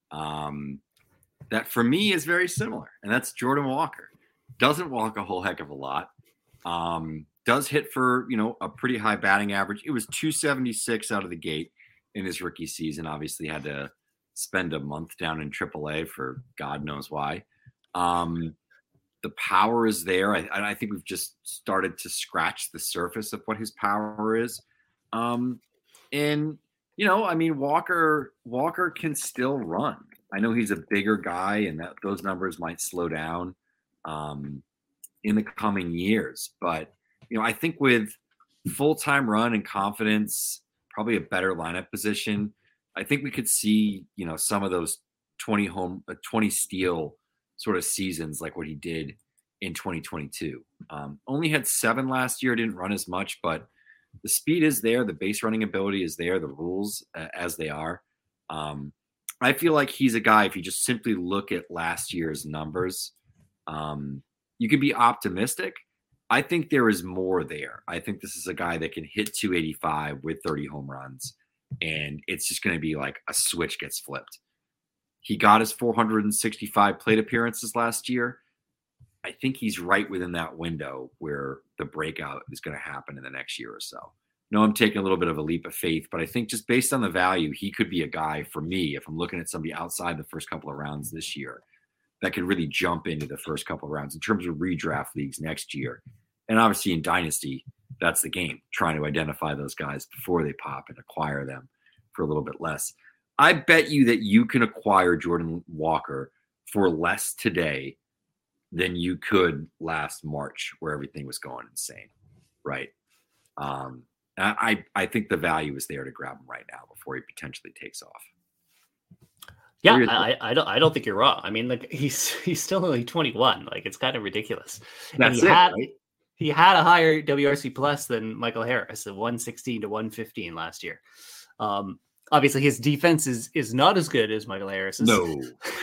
um, that for me is very similar. And that's Jordan Walker. Doesn't walk a whole heck of a lot. Um, does hit for, you know, a pretty high batting average. It was two seventy-six out of the gate in his rookie season. Obviously had to spend a month down in triple A for God knows why. Um, the power is there. I, I think we've just started to scratch the surface of what his power is. Um, and, you know, I mean, Walker, Walker can still run. I know he's a bigger guy and that those numbers might slow down um, in the coming years. But, you know, I think with full-time run and confidence, probably a better lineup position, I think we could see, you know, some of those twenty home, uh, twenty steal sort of seasons like what he did in twenty twenty-two. Um, only had seven last year, didn't run as much, but the speed is there. The base running ability is there. The rules uh, as they are. Um, I feel like he's a guy, if you just simply look at last year's numbers, um, you could be optimistic. I think there is more there. I think this is a guy that can hit two eighty-five with thirty home runs. And it's just going to be like a switch gets flipped. He got his four hundred sixty-five plate appearances last year. I think he's right within that window where the breakout is going to happen in the next year or so. No, I'm taking a little bit of a leap of faith, but I think just based on the value, he could be a guy for me, if I'm looking at somebody outside the first couple of rounds this year, that could really jump into the first couple of rounds in terms of redraft leagues next year. And obviously in Dynasty, that's the game, trying to identify those guys before they pop and acquire them for a little bit less. I bet you that you can acquire Jordan Walker for less today than you could last March, where everything was going insane, right? Um, I, I think the value is there to grab him right now before he potentially takes off. Yeah, I, I don't I don't think you're wrong. I mean, like he's he's still only twenty-one. Like it's kind of ridiculous. That's and he it, had, right? He had a higher W R C plus than Michael Harris, of one sixteen to one fifteen last year. Um, obviously, his defense is is not as good as Michael Harris's. No,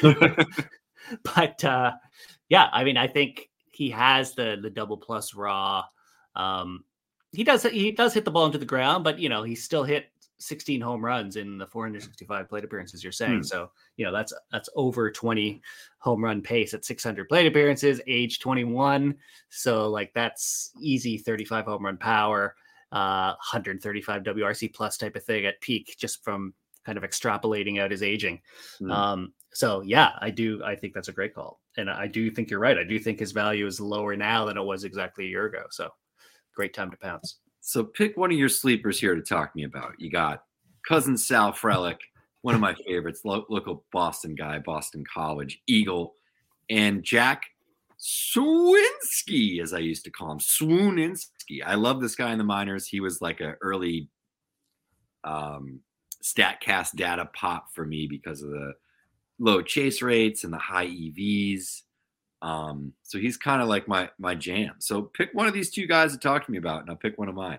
but uh, yeah, I mean, I think he has the the double plus raw. Um, he does he does hit the ball into the ground, but you know he still hit sixteen home runs in the four hundred sixty-five plate appearances. You're saying hmm. so, you know that's that's over twenty home run pace at six hundred plate appearances, age twenty-one. So like that's easy thirty-five home run power, uh, one hundred thirty-five W R C plus type of thing at peak, just from kind of extrapolating out his aging. Hmm. Um, so yeah, I do. I think that's a great call, and I do think you're right. I do think his value is lower now than it was exactly a year ago. So. Great time to pounce. So pick one of your sleepers here to talk to me about. You got cousin Sal Frelick, one of my favorites, lo- local Boston guy, Boston College Eagle. And Jack, Swinski, as I used to call him, Swooninski. I love this guy in the minors. He was like an early um, StatCast data pop for me because of the low chase rates and the high E Vs. Um, so he's kind of like my my jam. So pick one of these two guys to talk to me about, and I'll pick one of mine.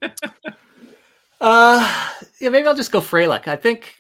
uh, yeah, maybe I'll just go Frelick. I think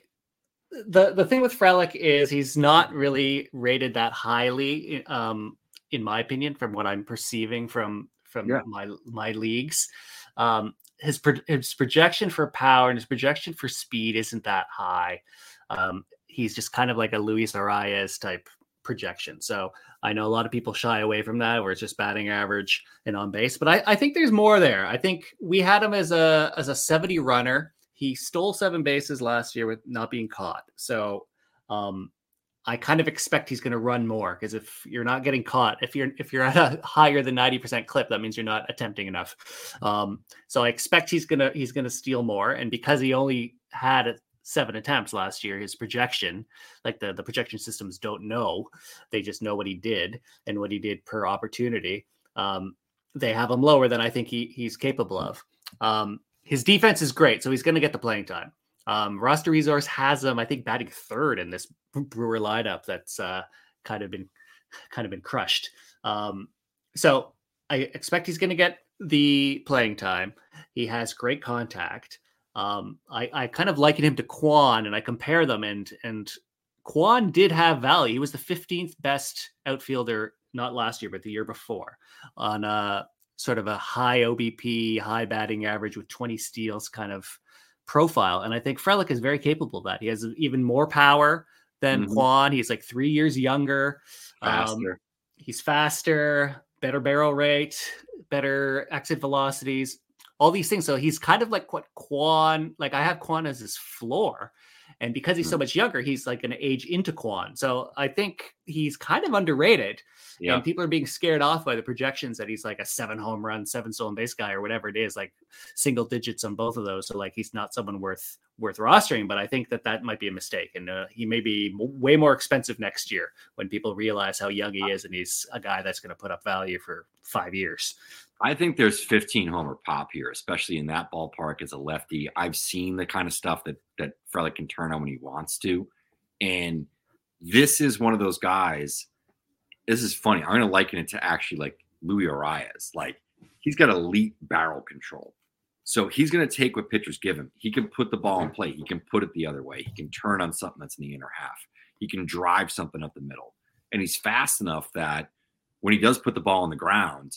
the the thing with Frelick is he's not really rated that highly, um, in my opinion, from what I'm perceiving from from yeah. my my leagues. Um, his pro- his projection for power and his projection for speed isn't that high. Um, he's just kind of like a Luis Arias type projection. So I know a lot of people shy away from that, where it's just batting average and on base, but I, I think there's more there. I think we had him as a as a seventy runner. He stole seven bases last year with not being caught. So um, I kind of expect he's going to run more, because if you're not getting caught, if you're if you're at a higher than ninety percent clip, that means you're not attempting enough. Um, so I expect he's gonna he's gonna steal more, and because he only had seven attempts last year, his projection, like the, the projection systems don't know. They just know what he did and what he did per opportunity. Um, they have him lower than I think he he's capable of. Um, his defense is great, so he's going to get the playing time. Um, Roster Resource has him, I think, batting third in this Brewer lineup that's uh, kind of been kind of been crushed. Um, so I expect he's going to get the playing time. He has great contact. Um, I, I kind of liken him to Kwan, and I compare them, and and Kwan did have value. He was the fifteenth best outfielder, not last year, but the year before, on a sort of a high O B P, high batting average with twenty steals kind of profile. And I think Frelick is very capable of that. He has even more power than mm-hmm. Kwan. He's like three years younger. Faster. Um, he's faster, better barrel rate, better exit velocities, all these things. So he's kind of like what Kwan, like I have Kwan as his floor. And because he's so much younger, he's like going to age into Kwan. So I think he's kind of underrated. Yeah. And people are being scared off by the projections that he's like a seven home run, seven stolen base guy or whatever it is, like single digits on both of those. So like he's not someone worth worth rostering. But I think that that might be a mistake. And uh, he may be m- way more expensive next year when people realize how young he is. And he's a guy that's going to put up value for five years. I think there's fifteen homer pop here, especially in that ballpark as a lefty. I've seen the kind of stuff that that Frelick can turn on when he wants to. And this is one of those guys. This is funny. I'm going to liken it to actually like Luis Arias. Like he's got elite barrel control. So he's going to take what pitchers give him. He can put the ball in play. He can put it the other way. He can turn on something that's in the inner half. He can drive something up the middle. And he's fast enough that when he does put the ball on the ground,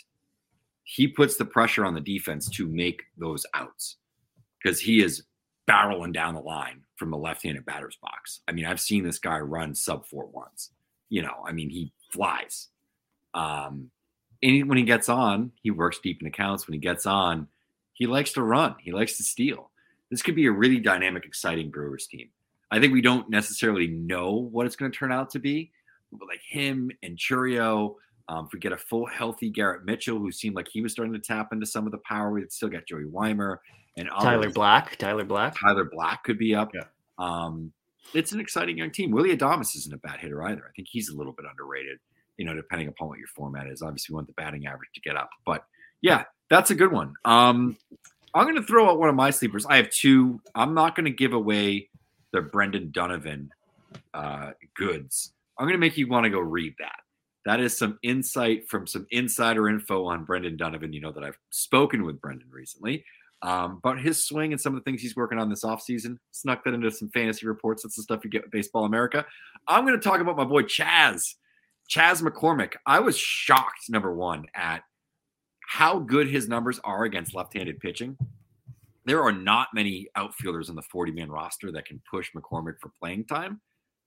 he puts the pressure on the defense to make those outs because he is barreling down the line from the left-handed batter's box. I mean, I've seen this guy run sub four ones. You know, I mean, he flies. Um, and when he gets on, he works deep in accounts. When he gets on, he likes to run. He likes to steal. This could be a really dynamic, exciting Brewers team. I think we don't necessarily know what it's going to turn out to be, but like him and Churio, Um, if we get a full, healthy Garrett Mitchell, who seemed like he was starting to tap into some of the power, we'd still got Joey Weimer and Tyler others. Black. Tyler Black. Tyler Black could be up. Yeah. Um, it's an exciting young team. Willie Adames isn't a bad hitter either. I think he's a little bit underrated, you know, depending upon what your format is. Obviously, we want the batting average to get up. But, yeah, that's a good one. Um, I'm going to throw out one of my sleepers. I have two. I'm not going to give away the Brendan Donovan uh, goods. I'm going to make you want to go read that. That is some insight from some insider info on Brendan Donovan. You know that I've spoken with Brendan recently um, about his swing and some of the things he's working on this offseason. Snuck that into some fantasy reports. That's the stuff you get with Baseball America. I'm going to talk about my boy Chas. Chas McCormick. I was shocked, number one, at how good his numbers are against left-handed pitching. There are not many outfielders on the forty-man roster that can push McCormick for playing time.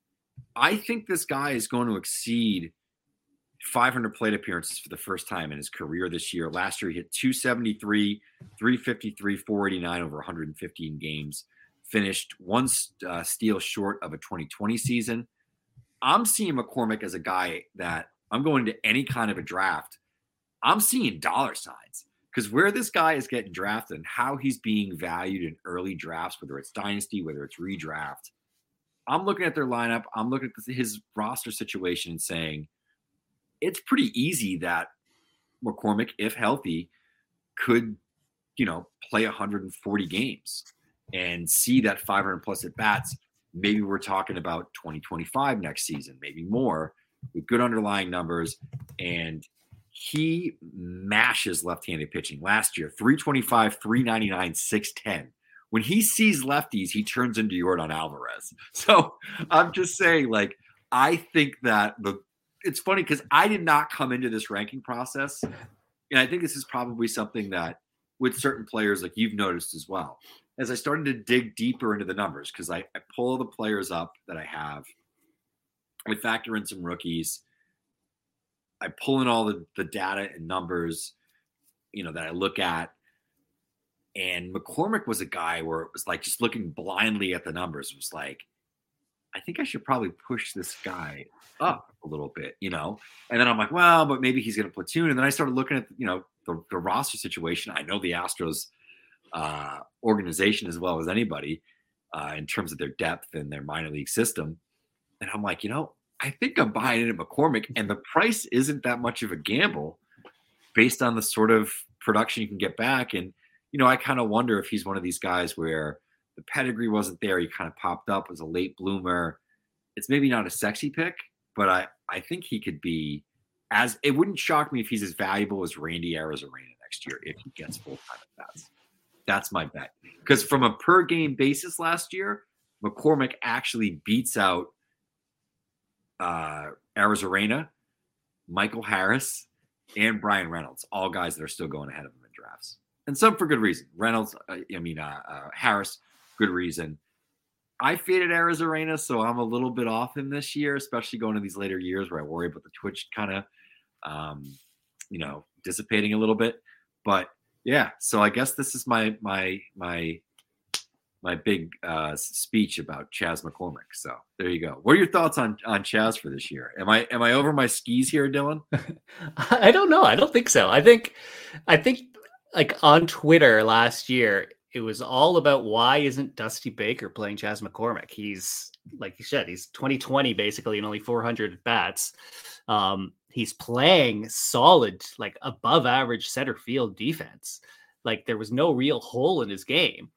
I think this guy is going to exceed five hundred plate appearances for the first time in his career this year. Last year, he hit two seventy-three, three fifty-three, four eighty-nine over one hundred fifteen games, finished one uh, steal short of a twenty twenty season. I'm seeing McCormick as a guy that I'm going to any kind of a draft. I'm seeing dollar signs because where this guy is getting drafted and how he's being valued in early drafts, whether it's dynasty, whether it's redraft, I'm looking at their lineup. I'm looking at his roster situation and saying, it's pretty easy that McCormick, if healthy, could, you know, play one hundred forty games and see that five hundred plus at bats. Maybe we're talking about twenty twenty-five next season, maybe more, with good underlying numbers. And he mashes left-handed pitching last year, three twenty-five, three ninety-nine, six ten. When he sees lefties, he turns into Yordan Alvarez. So I'm just saying, like, I think that the it's funny because I did not come into this ranking process. And I think this is probably something that with certain players, like you've noticed as well, as I started to dig deeper into the numbers, because I, I pull the players up that I have, I factor in some rookies, I pull in all the, the data and numbers, you know, that I look at. And McCormick was a guy where it was like just looking blindly at the numbers. It was like, I think I should probably push this guy up a little bit, you know? And then I'm like, well, but maybe he's going to platoon. And then I started looking at, you know, the, the roster situation. I know the Astros uh, organization as well as anybody uh, in terms of their depth and their minor league system. And I'm like, you know, I think I'm buying into McCormick, and the price isn't that much of a gamble based on the sort of production you can get back. And, you know, I kind of wonder if he's one of these guys where the pedigree wasn't there. He kind of popped up as a late bloomer. It's maybe not a sexy pick, but I, I think he could be as – it wouldn't shock me if he's as valuable as Randy Arozarena next year if he gets full-time at bats. That's my bet. Because from a per-game basis last year, McCormick actually beats out uh, Arozarena, Michael Harris, and Brian Reynolds, all guys that are still going ahead of him in drafts. And some for good reason. Reynolds, uh, I mean, uh, uh, Harris, good reason. I faded Arozarena, so I'm a little bit off him this year, especially going to these later years where I worry about the twitch kind of, um, you know, dissipating a little bit. But yeah, so I guess this is my my my my big uh, speech about Chas McCormick. So there you go. What are your thoughts on on Chas for this year? Am I am I over my skis here, Dylan? I don't know. I don't think so. I think I think like on Twitter last year, it was all about why isn't Dusty Baker playing Chas McCormick? He's, like you said, he's twenty twenty basically and only four hundred at bats. Um, he's playing solid, like above average center field defense. Like there was no real hole in his game.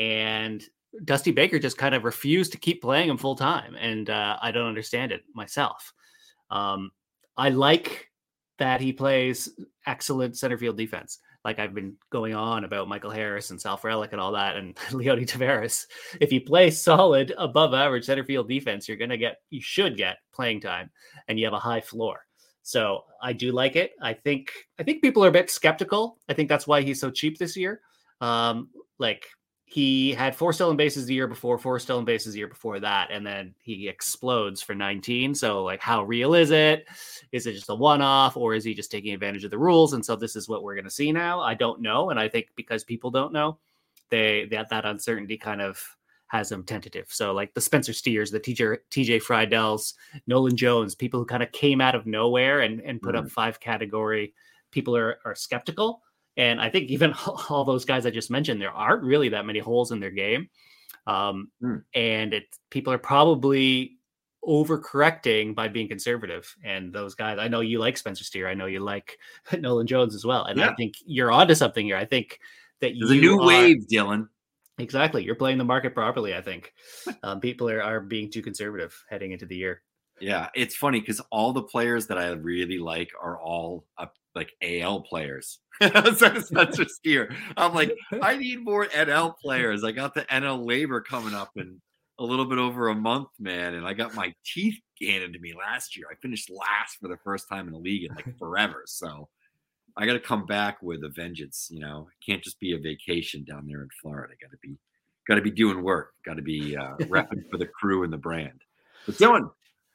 And Dusty Baker just kind of refused to keep playing him full time. And uh, I don't understand it myself. Um, I like that he plays excellent center field defense. Like I've been going on about Michael Harris and Sal Frelick and all that, and Leody Taveras. If you play solid above average center field defense, you're going to get, you should get playing time, and you have a high floor. So I do like it. I think, I think people are a bit skeptical. I think that's why he's so cheap this year. Um, like he had four stolen bases the year before, four stolen bases the year before that, and then he explodes for nineteen. So like, how real is it? Is it just a one-off, or is he just taking advantage of the rules? And so this is what we're going to see now. I don't know. And I think because people don't know, they that that uncertainty kind of has them tentative. So like the Spencer Steers, the T J T J Friedels, Nolan Jones, people who kind of came out of nowhere and, and put mm-hmm. up five category, people are, are skeptical. And I think even all those guys I just mentioned, there aren't really that many holes in their game. Um, mm. And it, people are probably overcorrecting by being conservative. And those guys, I know you like Spencer Steer. I know you like Nolan Jones as well. And yeah. I think you're onto something here. I think that There's you a new are, wave, Dylan. Exactly. You're playing the market properly, I think. Um, people are, are being too conservative heading into the year. Yeah, it's funny because all the players that I really like are all up like A L players. Spencer Steer. I'm like, I need more N L players. I got the N L labor coming up in a little bit over a month, man. And I got my teeth handed to me last year. I finished last for the first time in the league in like forever. So I got to come back with a vengeance. You know, it can't just be a vacation down there in Florida. Got to be, got to be doing work. Got to be uh, repping for the crew and the brand. But Dylan,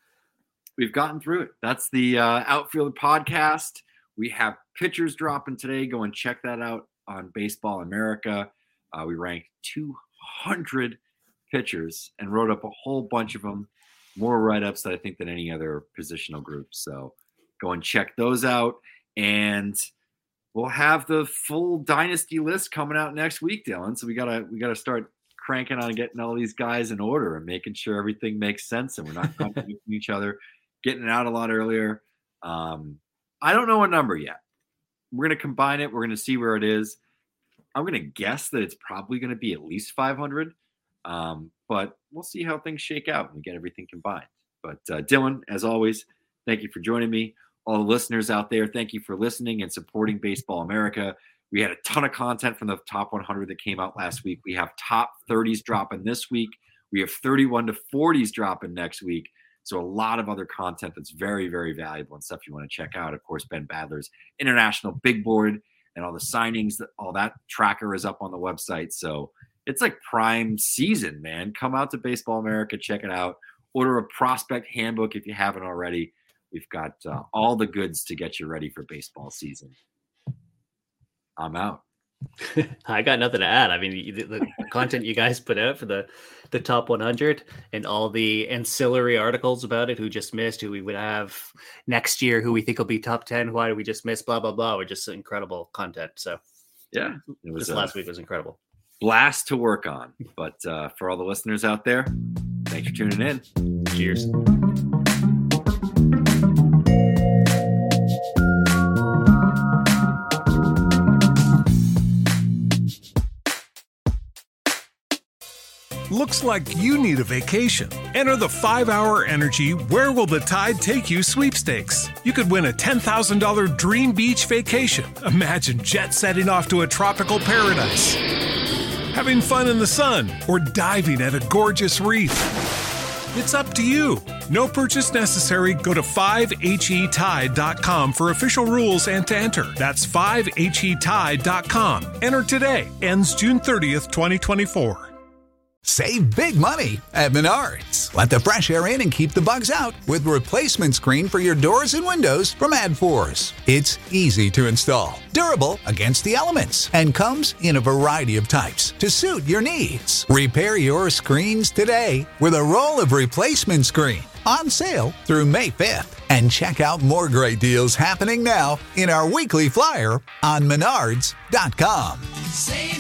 we've gotten through it. That's the uh, Outfield podcast. We have pitchers dropping today. Go and check that out on Baseball America. Uh, we ranked two hundred pitchers and wrote up a whole bunch of them, more write-ups that I think than any other positional group. So go and check those out. And we'll have the full dynasty list coming out next week, Dylan. So we gotta we gotta start cranking on getting all these guys in order and making sure everything makes sense and we're not contradicting each other, getting it out a lot earlier. Um, I don't know a number yet. We're going to combine it. We're going to see where it is. I'm going to guess that it's probably going to be at least five hundred. Um, but we'll see how things shake out when we get everything combined. But uh, Dylan, as always, thank you for joining me. All the listeners out there, thank you for listening and supporting Baseball America. We had a ton of content from the top one hundred that came out last week. We have top thirties dropping this week. We have thirty-one to forties dropping next week. So a lot of other content that's very, very valuable and stuff you want to check out. Of course, Ben Badler's International Big Board and all the signings, that all that tracker is up on the website. So it's like prime season, man. Come out to Baseball America, check it out. Order a prospect handbook if you haven't already. We've got uh, all the goods to get you ready for baseball season. I'm out. I got nothing to add. I mean, the, the content you guys put out for the, the top one hundred and all the ancillary articles about it, who just missed, who we would have next year, who we think will be top ten, why did we just miss, blah, blah, blah. We're just incredible content. So yeah, it was this last week was incredible. Blast to work on. But uh, for all the listeners out there, thanks for tuning in. Cheers. Looks like you need a vacation. Enter the five hour Energy Where Will the Tide Take You sweepstakes. You could win a ten thousand dollars dream beach vacation. Imagine jet setting off to a tropical paradise, having fun in the sun, or diving at a gorgeous reef. It's up to you. No purchase necessary. Go to five H E tide dot com for official rules and to enter. That's five H E tide dot com. Enter today. Ends June thirtieth, twenty twenty-four. Save big money at Menards. Let the fresh air in and keep the bugs out with replacement screen for your doors and windows from Adforce. It's easy to install, durable against the elements, and comes in a variety of types to suit your needs. Repair your screens today with a roll of replacement screen on sale through May fifth. And check out more great deals happening now in our weekly flyer on menards dot com. Save